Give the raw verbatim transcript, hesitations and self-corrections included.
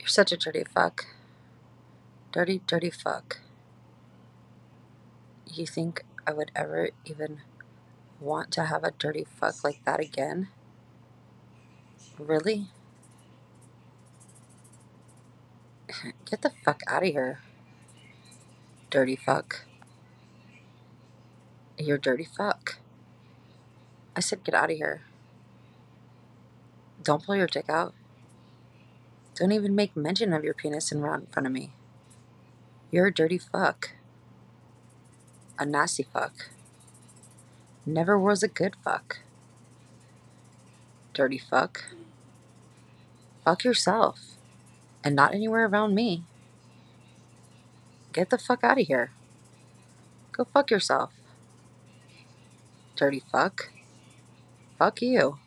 You're such a dirty fuck. Dirty, dirty fuck. You think I would ever even want to have a dirty fuck like that again? Really? Get the fuck out of here. Dirty fuck. You're dirty fuck. I said get out of here. Don't pull your dick out. Don't even make mention of your penis in front of me. You're a dirty fuck. A nasty fuck. Never was a good fuck. Dirty fuck. Fuck yourself. And not anywhere around me. Get the fuck out of here. Go fuck yourself. Dirty fuck. Fuck you.